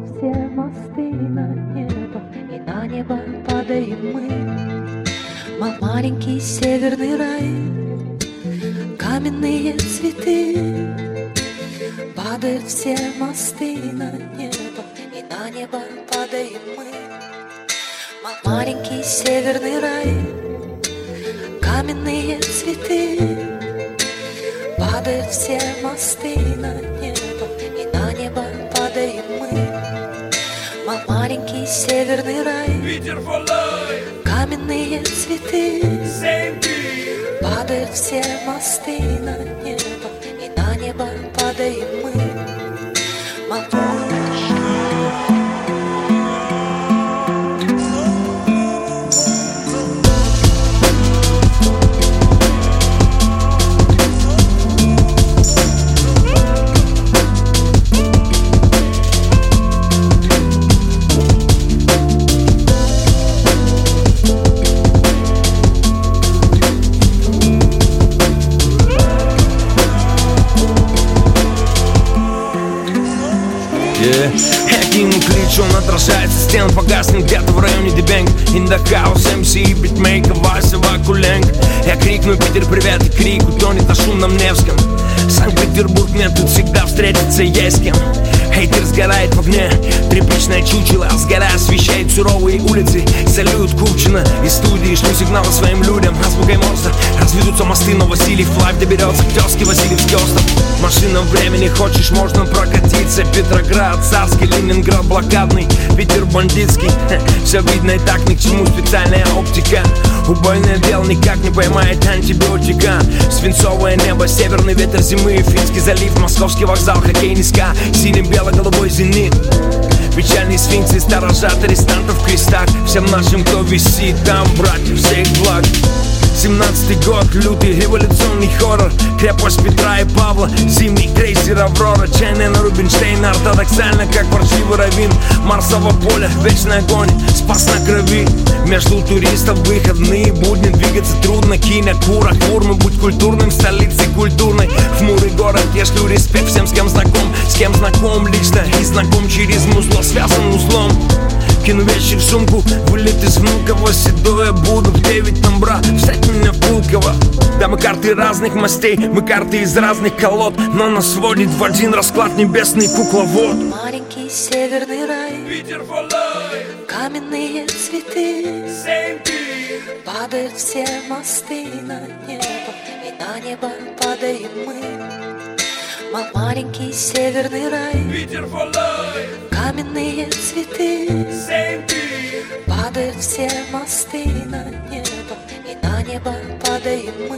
все мосты на небо, и на небо падаем мы. Маленький северный рай, каменные цветы. Падают все мосты на небо, и на небо падаем мы. Маленький северный рай, каменные цветы. Падают все мосты на небо, и на небо падаем мы. Маленький северный рай, каменные цветы. Падают все мосты на небо, и на небо падаем мы. Один клич, он отражается стен, погаснет где-то в районе Дебенг. In the house, MC, битмейкер, Вася Вакуленг. Я крикну: Питер, привет, и крик утонет на шумном Невском. Санкт-Петербург, мне тут всегда встретиться есть с кем. Хейтер сгорает в огне, тряпичное чучело, сгорая освещает суровые улицы. Салют Купчина из студии, шлю сигналы своим людям. Азбукой Морзе разведутся мосты, но Васильев лайв доберется к тезке Васильевский остров. Машина времени, хочешь, можно прокатиться. Петроград, Царский, Ленинград блокадный, Питер бандитский. Все видно и так, ни к чему специальная оптика. Убойное дело никак не поймает антибиотика. Свинцовое небо, северный ветер зимы, Финский залив, Московский вокзал, хоккейный ска, синим бело-голубой зенит. Печальные сфинксы сторожат арестантов в крестах. Всем нашим, кто висит там, братьев, всех благ. 17-й год, лютый революционный хоррор. Крепость Петра и Павла, зимний крейсер Аврора. Чайная на Рубинштейна, ортодоксально, как ворчливый раввин. Марсово поле, вечный огонь, спас на крови. Между туристов выходные будни, двигаться трудно. Киня, Кура, Курмы, будь культурным, столицей культурной. Хмурый город, я шлю респект всем, с кем знаком лично. И знаком через музло, связан узлом. Кину вещи в сумку, вылет из Внуково. Седое буду в 9 номбра, встать меня в Пулково. Да, мы карты разных мастей, мы карты из разных колод, но нас сводит в один расклад небесный кукловод. Маленький северный рай, каменные цветы. Падают все мосты на небо, и на небо падаем мы. Маленький северный рай, каменные цветы. Падают все мосты на небо, и на небо падаем мы.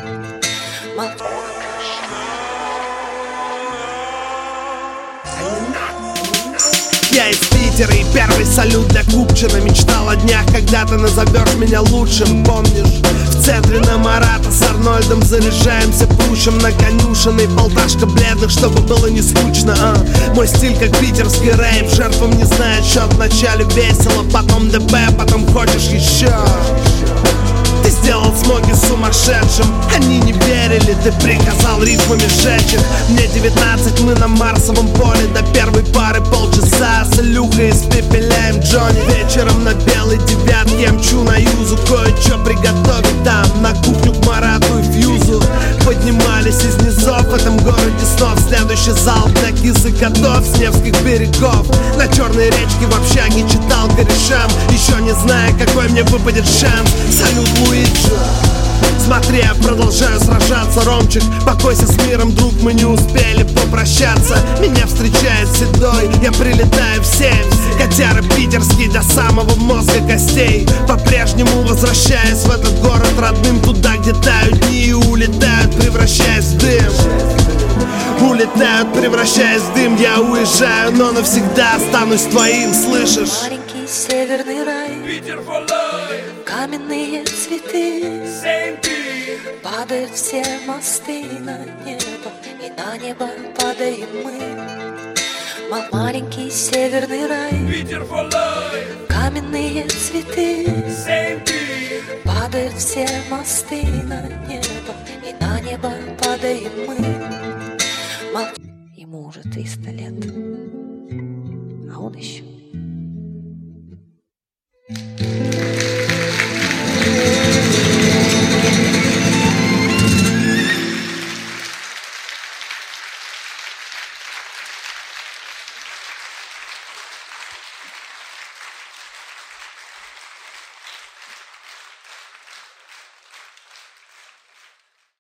Я из Питера, и первый салют для Купчина. Мечтал о днях, когда ты назовешь меня лучшим. Помнишь, в центре на Марата с Арнольдом заряжаемся, пушим на конюшенной. Полташка бледных, чтобы было не скучно. Мой стиль как питерский рейв, жертвам не знает счет. Вначале весело, потом ДП, потом хочешь еще. Ты сделал смоги сумасшедшим, они не верили, ты приказал рифмами сжечь их. Мне 19, мы на Марсовом поле, до первой пары полчаса. С Илюхой испепеляем Джонни. Вечером на белой девятке я мчу на Юзу, кое-что приготовить там, на кухню к Марату и Фьюзу. Поднимались из низов в этом городе снов. Следующий зал для кис и котов с Невских берегов. На черной речке в общаге читал корешам, еще не зная, какой мне выпадет шанс. Салют, Луиджи. Смотри, я продолжаю сражаться, Ромчик. Покойся с миром, друг, мы не успели попрощаться. Меня встречает седой, я прилетаю в 7. Котяра питерский до самого мозга костей. По-прежнему возвращаясь в этот город родным, туда, где тают дни и улетают, превращаясь в дым. Улетают, превращаясь в дым. Я уезжаю, но навсегда останусь твоим, слышишь? Маленький северный рай, каменные цветы. Падают все мосты на небо, и на небо падаем мы. Маленький северный рай, каменные цветы. Падают все мосты на небо, и на небо падаем мы. Ему уже 300 лет, а он еще